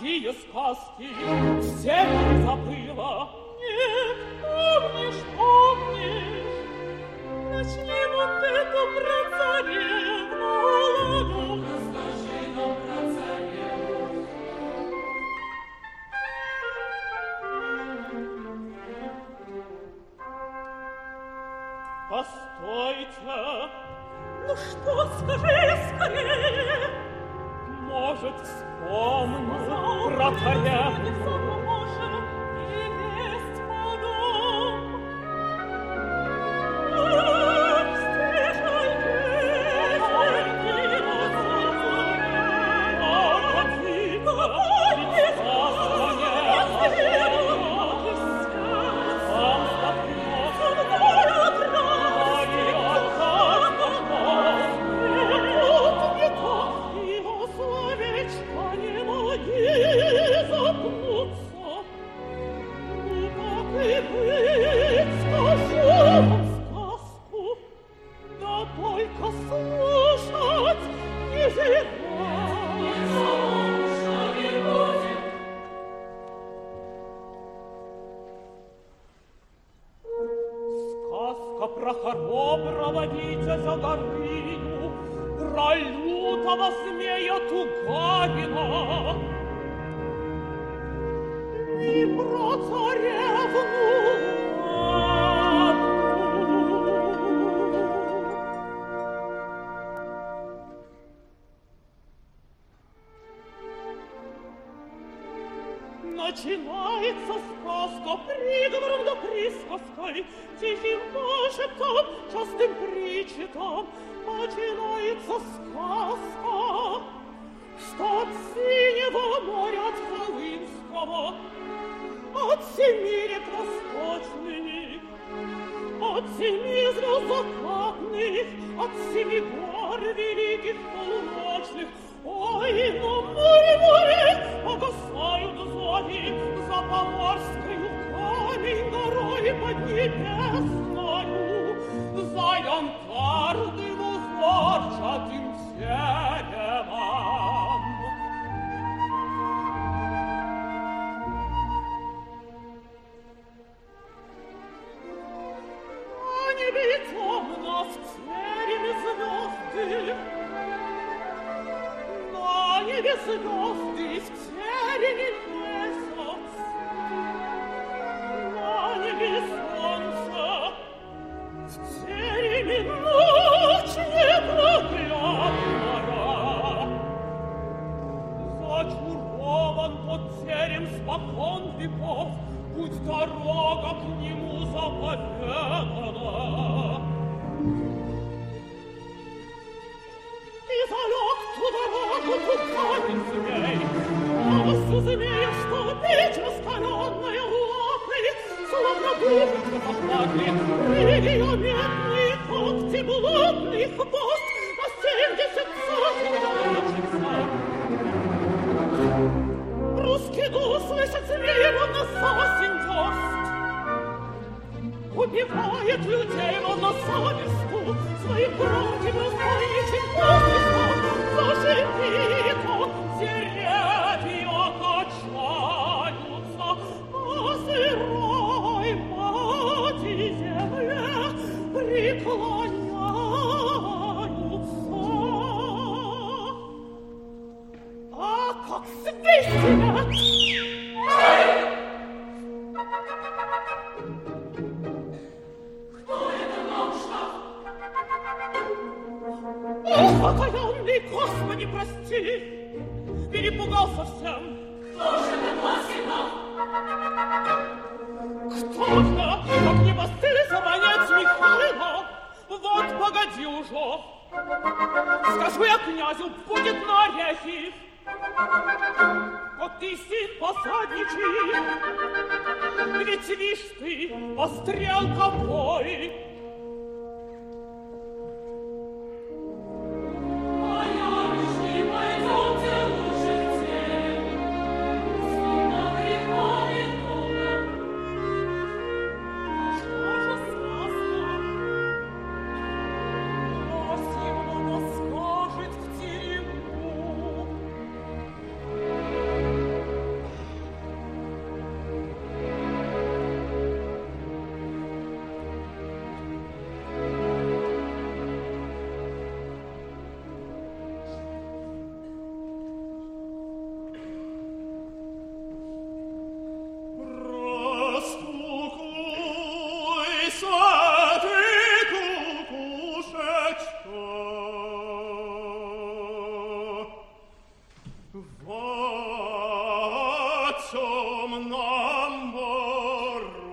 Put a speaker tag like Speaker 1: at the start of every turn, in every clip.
Speaker 1: какие сказки, все ты забыла.
Speaker 2: Нет, помнишь, помнишь. Начни вот эту про царевну.
Speaker 1: Расскажи нам про царевну. Постойте.
Speaker 2: Ну что, скажи скорее.
Speaker 1: Может, вспомню про царевну. Про хороброго витязя Горыню, про лютого змея Тугарина и про царевну Анну. Начинается сказка приговором да присказкой, тихим пошептом, частым причетом. Начинается сказка, что от синего моря, от Колымского, от семи рек восточных, от семи звезд закатных, от семи гор великих полуночных. Ой, но море, погасают зори за Поморскою камень горой поднебесною, за янтарным узорчатым деревом. На небе темно в тереме звезды, на небе звезды в тереме месяц, на небе солнце в тереме ночь непроглядная. Зачарован тот терем спокон веков, путь дорога к нему заповедана. И залег ту дорогу камень змей, волосы змея, что печь раскаленная лапы, словно душечка заплакли, ее медные когти, блудный хвост, на 70 сажен русский дух слышит змеева на сосень дёст. Убивает людей он на совестку, своим громким разбойничьим посвистом. Зашипит он, деревья качаются, а сырой мати земле преклоняются. А как свистят! Ох, окаянный, Господи, прости! Перепугал совсем.
Speaker 2: Кто же этот маскинал?
Speaker 1: Кто же, как не постыдится монет Михайло? Вот погоди уже. Скажу я князю, будет на орехи. Вот ты сын посадничий, ведь вишь ты, пострел какой. нам бору.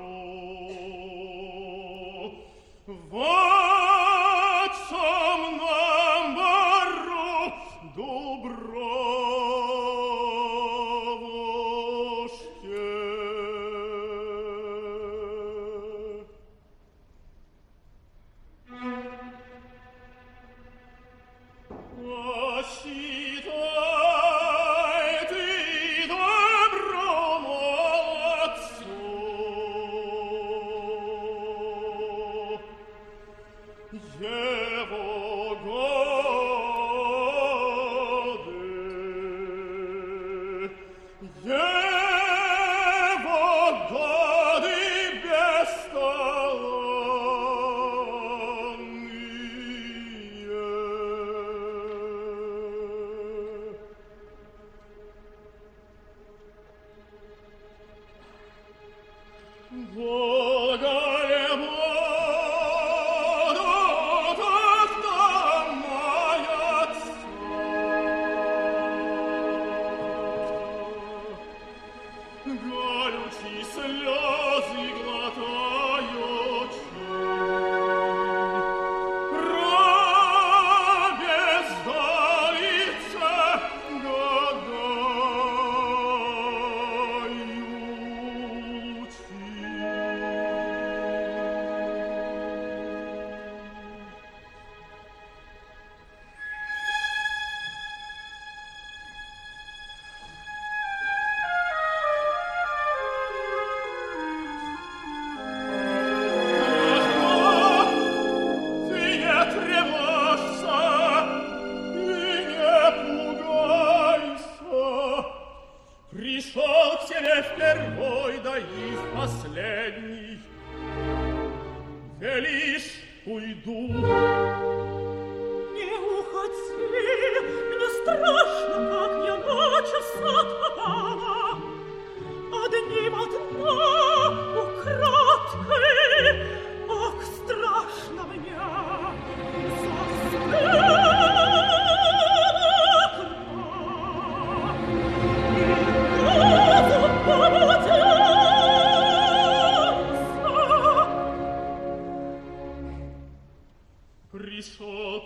Speaker 1: Пришел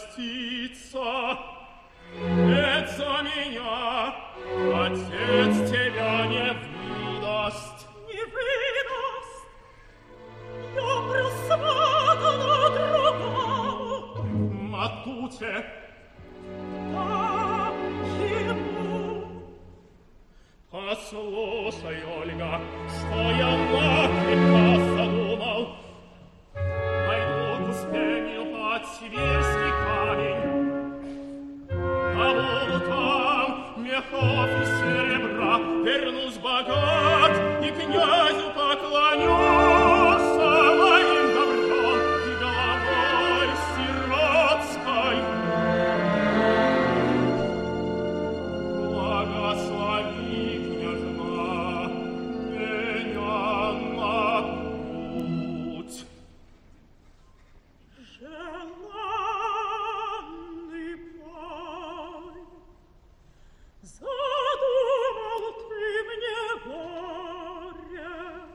Speaker 1: проститься, нет за меня, отец тебя не выдаст.
Speaker 2: Не выдаст, я просватана другому.
Speaker 1: Матуте,
Speaker 2: Да, ему.
Speaker 1: послушай, Ольга, что я накрепко задумал. Найду Успенью под сибирский камень, добуду там мехов и серебра, вернусь богат и князю поклонюсь моим добром и головой сиротской. Благослови, княжна, меня на путь.
Speaker 2: Желанный мой, задумал ты мне горе.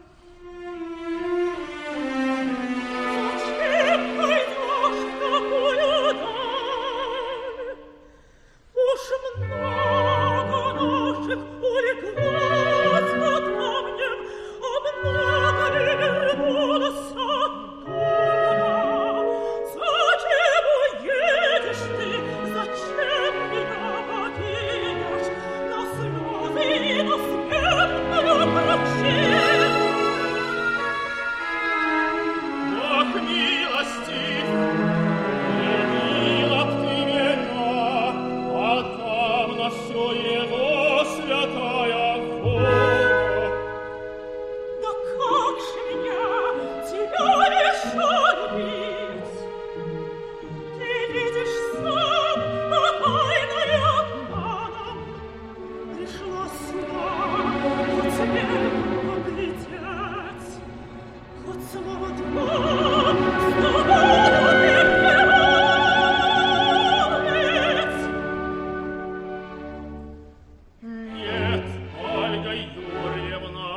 Speaker 2: Зачем пойдешь в такую даль? Уж много наших улеглось под камнем, а много ли вернулось оттуда? Зачем уедешь ты? Зачем меня покинешь? На слезы и на смертную прощину.
Speaker 1: Бог милостив, примила б ты меня, а там на всё его святая воля.
Speaker 2: Да как же меня тебя еще любить? Ты видишь сам, а тайной обманом пришла сюда, хоть смерть поглядеть, хоть слово два с тобою переговорить.
Speaker 1: Нет, Ольга Юрьевна,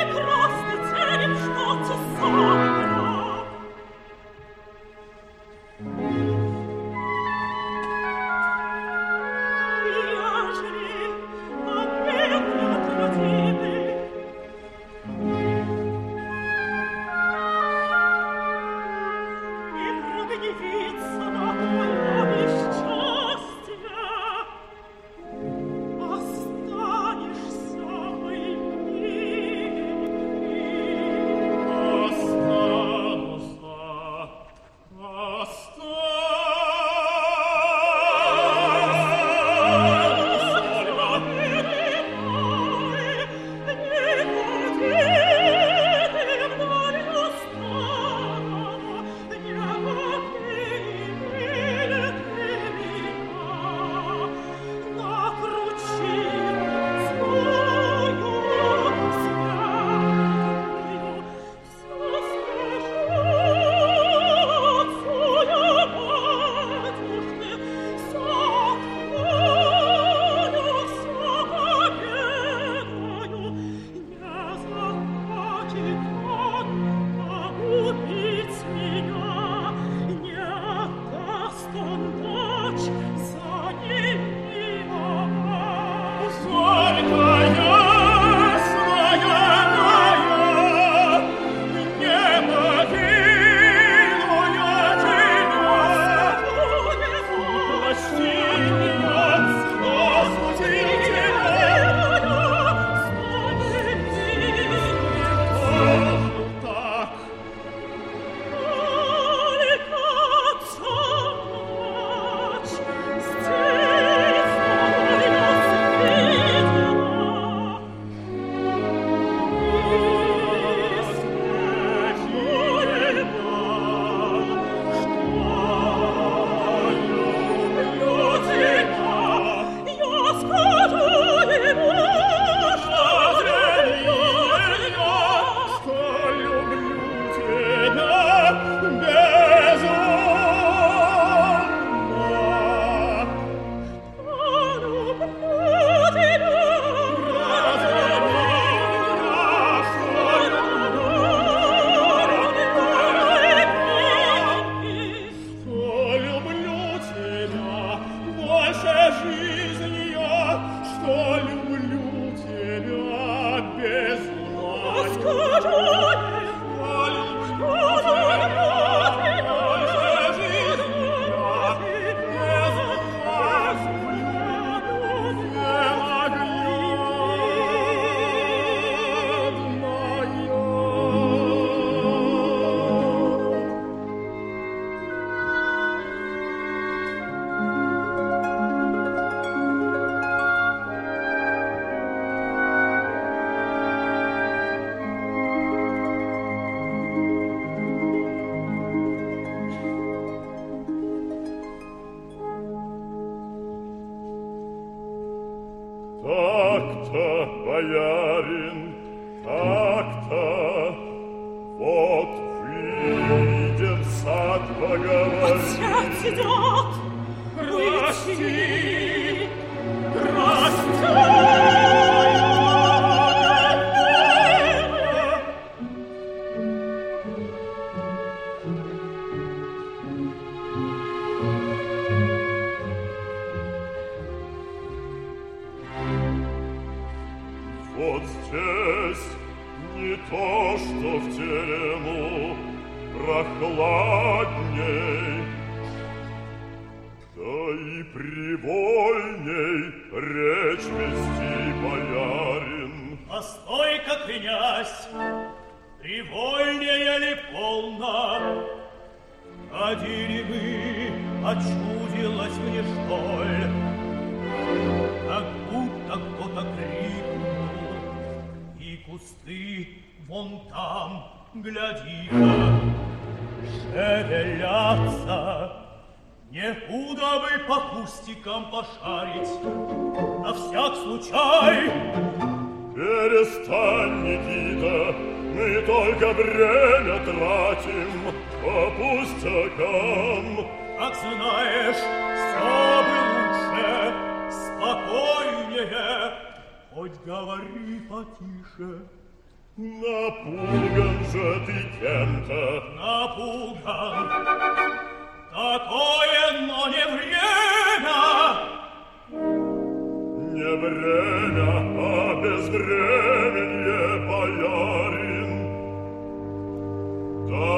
Speaker 1: боярин, так-то, вот выйдем в сад поговорить.
Speaker 2: Отец идет,
Speaker 1: Прости, вот здесь не то, что в терему, прохладней, да и привольней речь вести, боярин.
Speaker 3: Постой-ка, князь, привольнее ли полно? Ходили мы, очудилось мне, что ли? Как будто кто-то крикнул, и кусты вон там, гляди-ка, шевелятся. Не худо бы по кустикам пошарить, на всяк случай.
Speaker 1: Перестань, Никита, мы только время тратим по пустякам.
Speaker 3: Как знаешь, все бы лучше, спокойнее, хоть говори потише.
Speaker 1: Напуган же ты кем-то.
Speaker 3: Напуган. Такое, но не время.
Speaker 1: Не время, а безвременье, боярин. Да,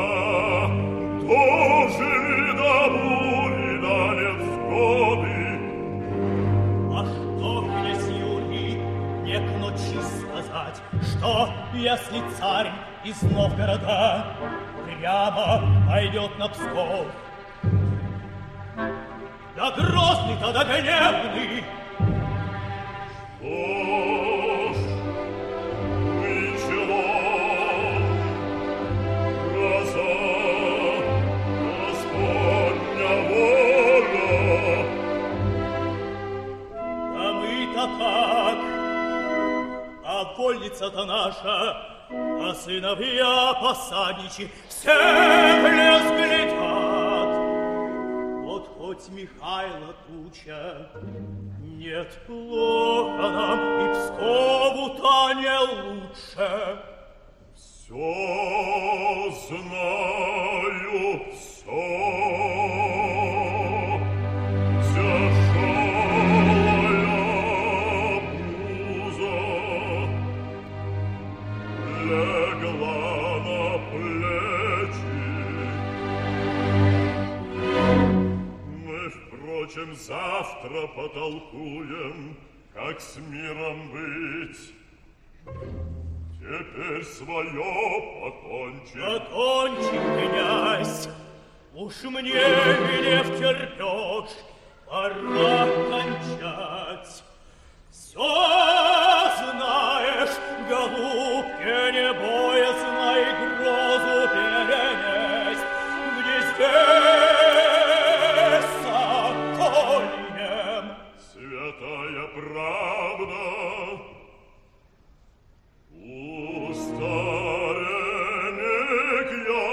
Speaker 1: дожили до бури, да нет сгоды.
Speaker 3: А что, князь Юрий, мне к ночи сказать, что, если царь из Новгорода прямо пойдет на Псков? Да грозный-то, да гневный.
Speaker 1: Что ж, ничего, гроза, Господня воля.
Speaker 3: Да мы-то как, а вольница-то наша, а сыновья посадничи все блеск глядят. Вот хоть Михайло туча, нет, плохо нам, и Пскову-то не лучше.
Speaker 1: Все знаю, все. Тяжелая буза легла на плечи. Мы, впрочем, завтра потолкуем, как с миром быть. Теперь свое покончим.
Speaker 3: Покончи, князь, уж мне не втерпешь, пора кончать. Все знаешь, голубке, не боязно и грозу перенесть. Где здесь сокольнем?
Speaker 1: Святая правда. Старенек я,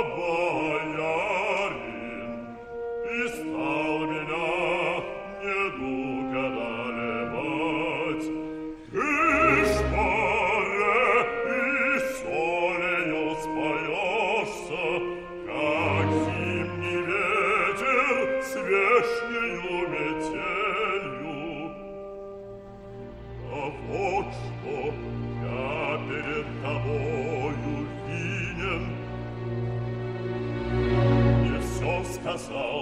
Speaker 1: боярин, и стал меня недуг одолевать. Ты шпаре и солью споешься, как зимний ветер с вешнею метелью. А вот что я перед тобою винен, не все сказал.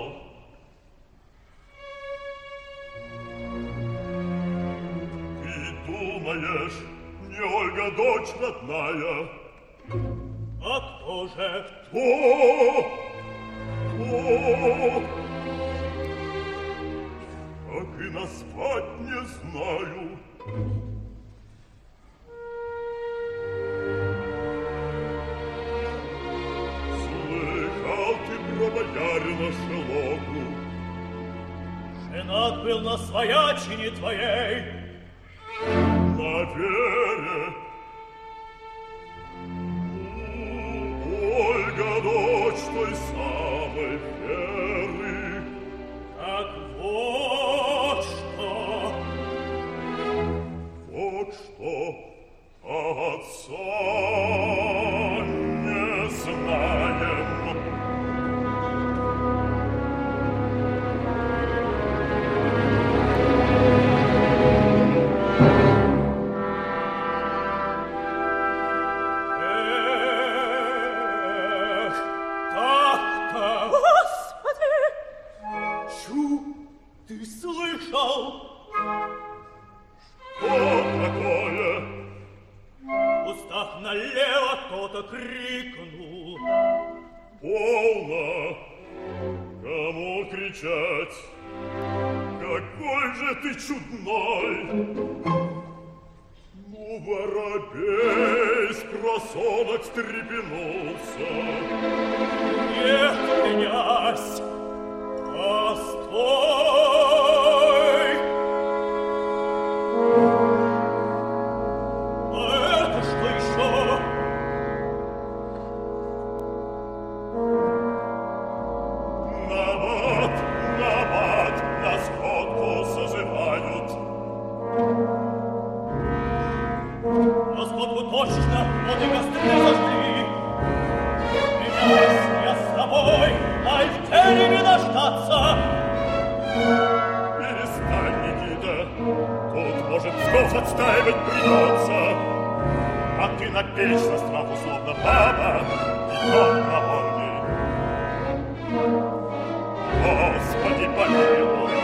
Speaker 1: Ты думаешь, не Ольга дочь родная?
Speaker 3: А кто же?
Speaker 1: Кто? Как и назвать не знаю. Слыхал ты про боярина Шелоху?
Speaker 3: Женат был на своячине твоей.
Speaker 1: На вере. Ольга, дочь той самой Веры.
Speaker 3: Так вот что.
Speaker 1: Вот что, а отца не знаем.
Speaker 3: Эх, так-то.
Speaker 2: Господи!
Speaker 3: Чу, ты слышал?
Speaker 1: Что такое?
Speaker 3: В кустах налево кто-то крикнул.
Speaker 1: Полно! Кому кричать? Какой же ты чудной! Ну, воробей с просонок встрепенулся.
Speaker 3: Нет, князь, постой! А это что еще?
Speaker 1: Набат, на сходку созывают.
Speaker 3: На сходку точно, вот и
Speaker 1: на печь со страху, словно баба, идет проворный. Господи, помилуй!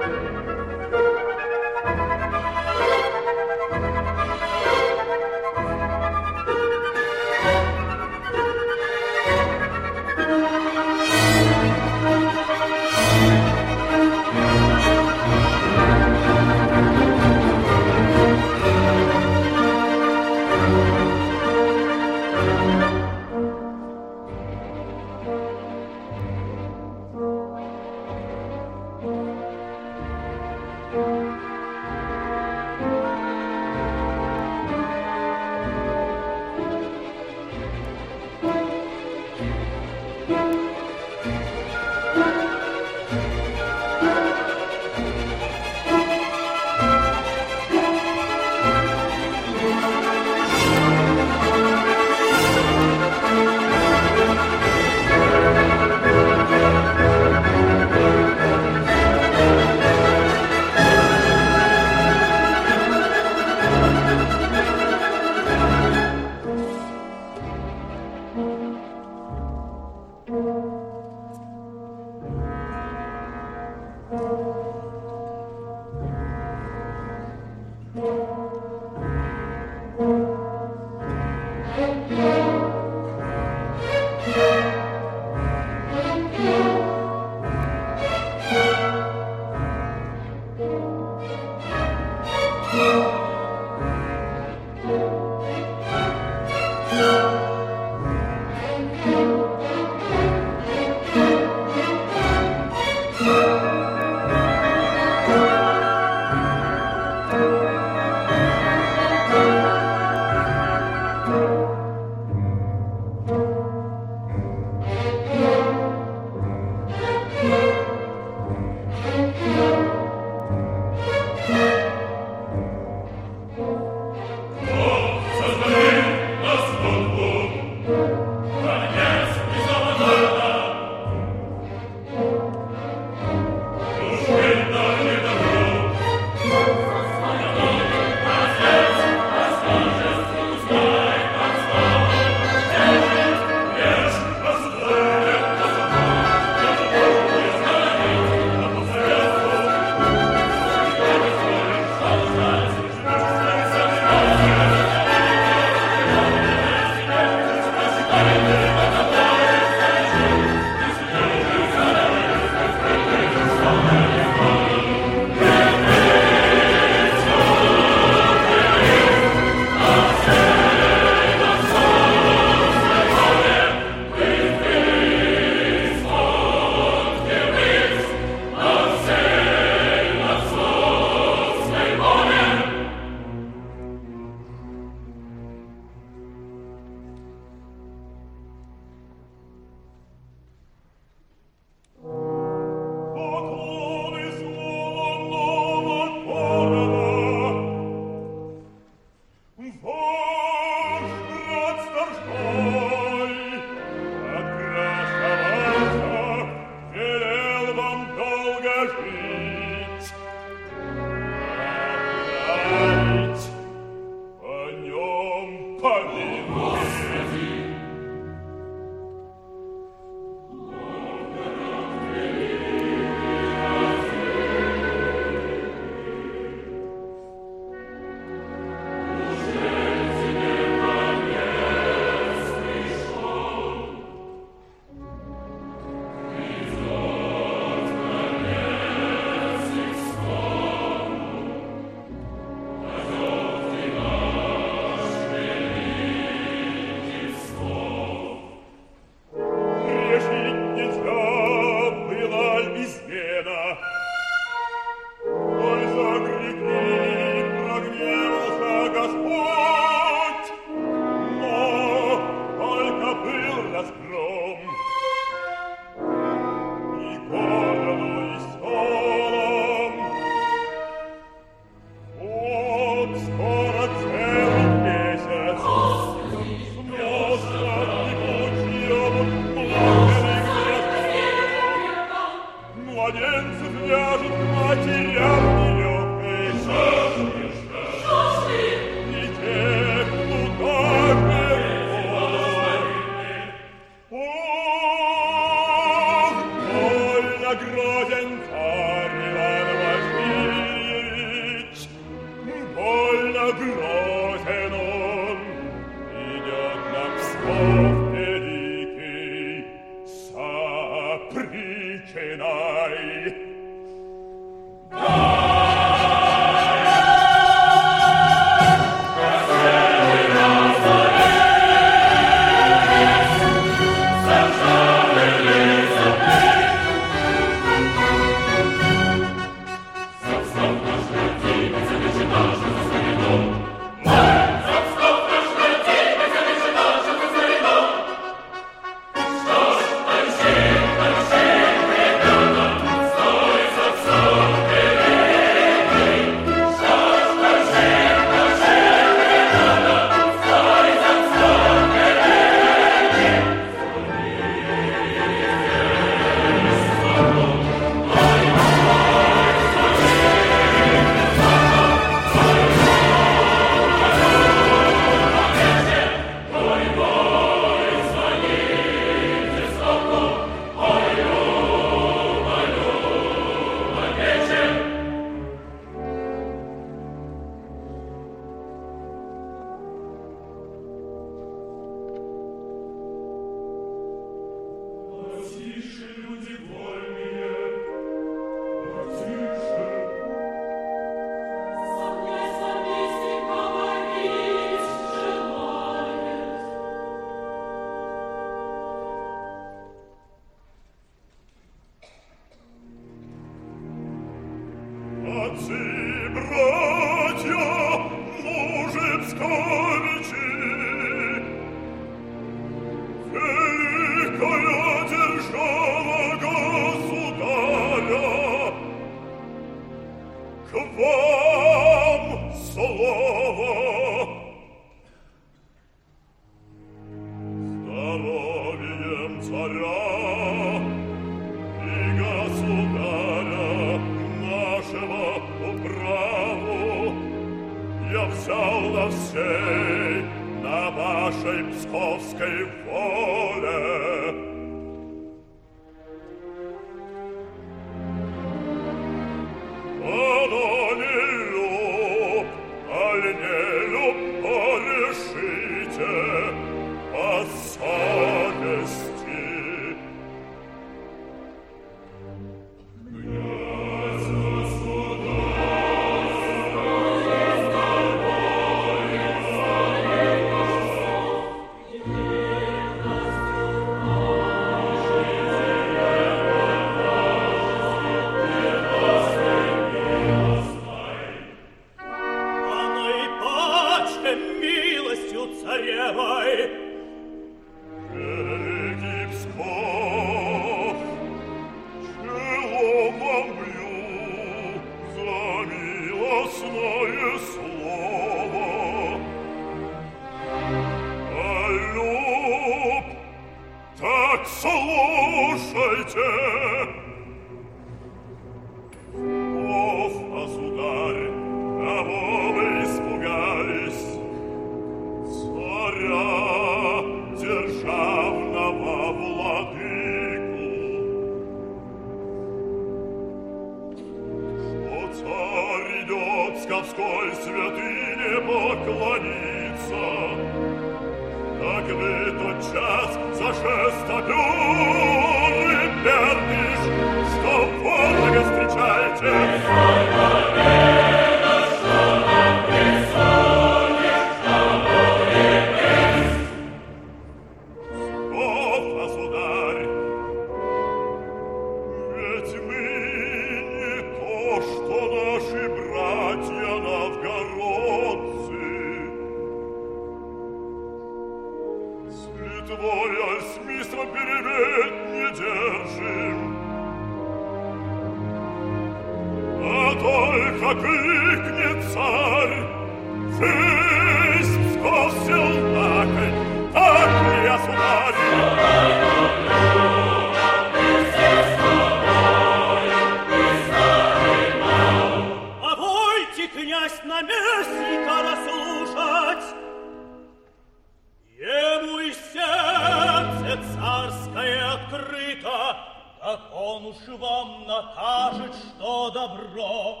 Speaker 3: как он уж вам накажет, что добро.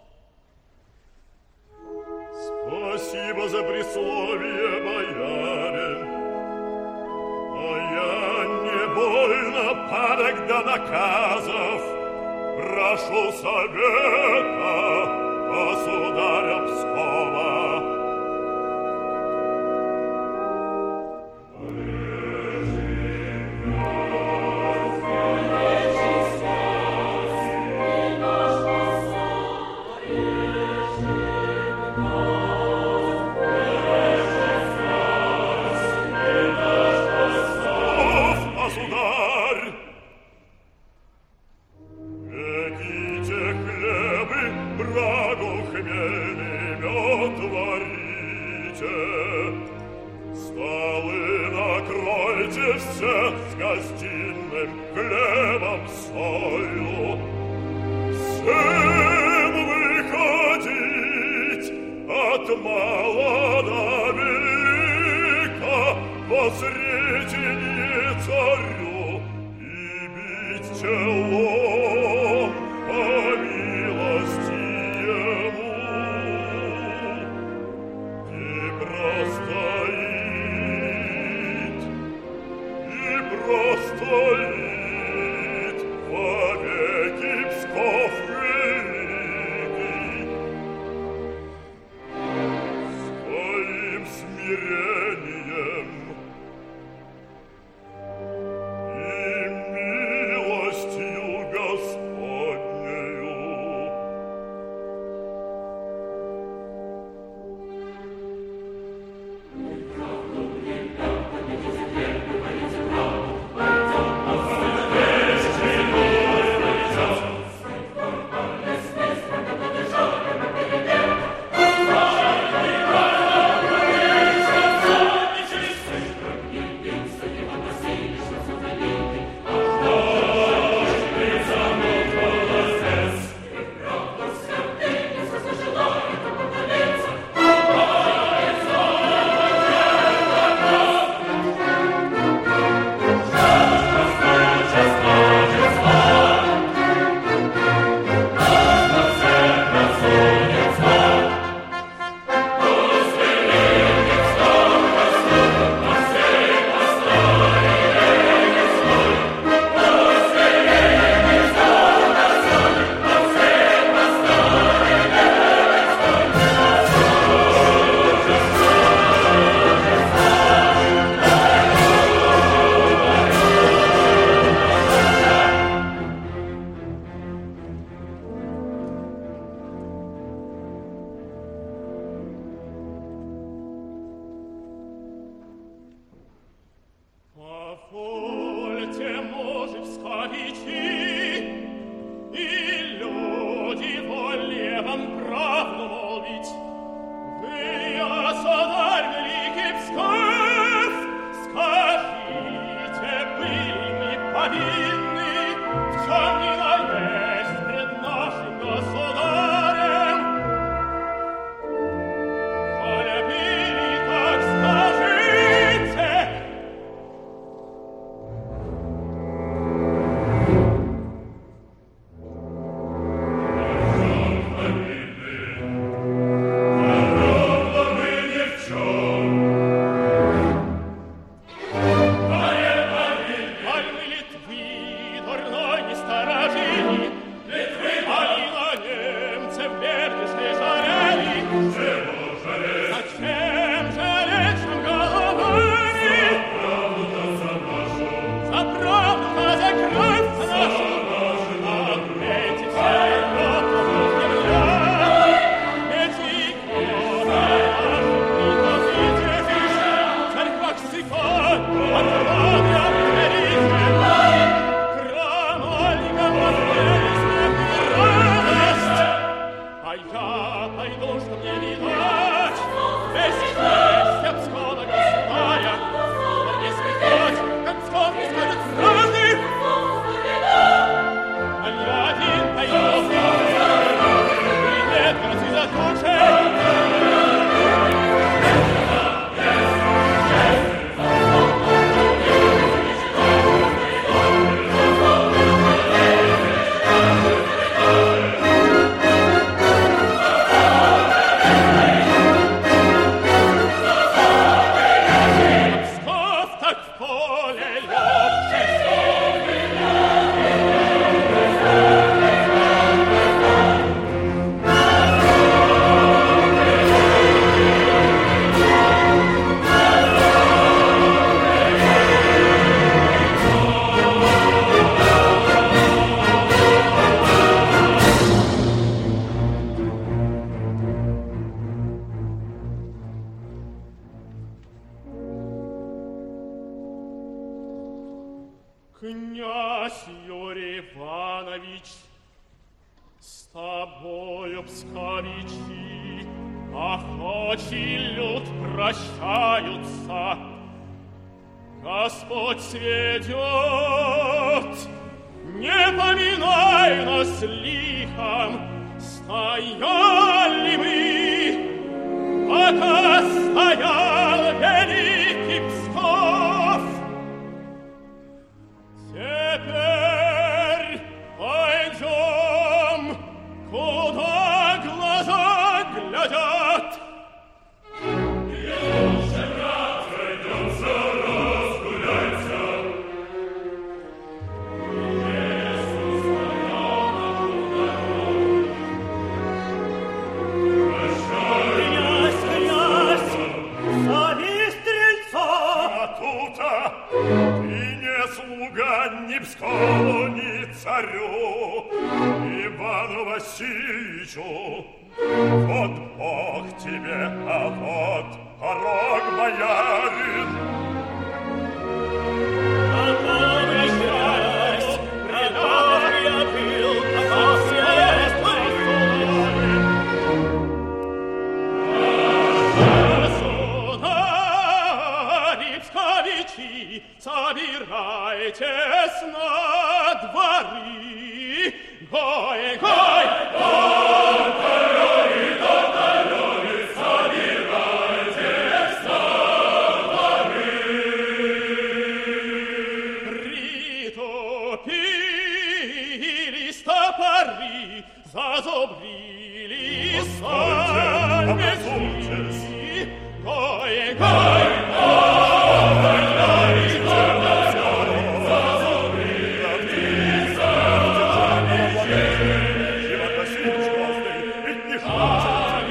Speaker 1: Спасибо за присловие, боярин. Но я не больно падок до наказов. Прошу совета государя Пскова. С гостиным хлебом солью. Всем выходить от мала до велика во сретенье царю и бить челом по милости ему. И простоит вовеки Псков великий. Своим смирением и милостью Господнею. Позвольте, мужевскавичи, и люди воле вам правду молвить. Вы, государь великий Псков, скажите, были мы повинны, в чем ни наесть пред нашим государем? Коли были, так скажите. Князь Юрий Иванович, с тобою, псковичи, охочий люд прощаются. Господь сведет, не поминай нас лихом, стояли мы, пока стоял великий Псков. Теперь пойдем, куда глаза глядят.
Speaker 4: Лучше, брат, пройдемся, разгуляйся. Иисус стоял на дороге. Прощай,
Speaker 3: Князь, зови стрельца.
Speaker 4: Матута, ты не слуга ни Пскову, ни царю, Ивану Васильевичу. Вот Бог тебе, а вот порог боярин.
Speaker 3: Готовый князь, готов я был, готов съесть
Speaker 1: Государи, псковичи, собирайтесь на дворы. Гой, гой, притупились топоры, зазубрили сами жги. Гой, гой,
Speaker 4: Иван Васильевич Грозный, ведь не хочет.